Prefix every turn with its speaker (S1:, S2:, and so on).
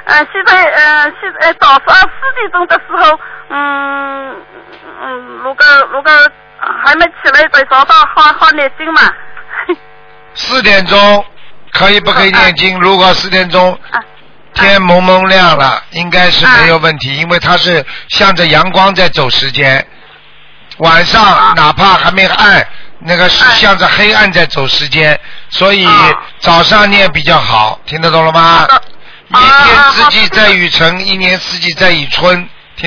S1: 早上4点钟的时候，如果还没起来，再找到好念经嘛。
S2: 4点钟可以不可以念经？如果4点钟天蒙蒙亮了，应该是没有问题，因为它是向着阳光在走时间。晚上哪怕还没暗，那个是向着黑暗在走时间，所以早上念比较好，听得懂了吗？一年四季在雨成，一年四季在雨春。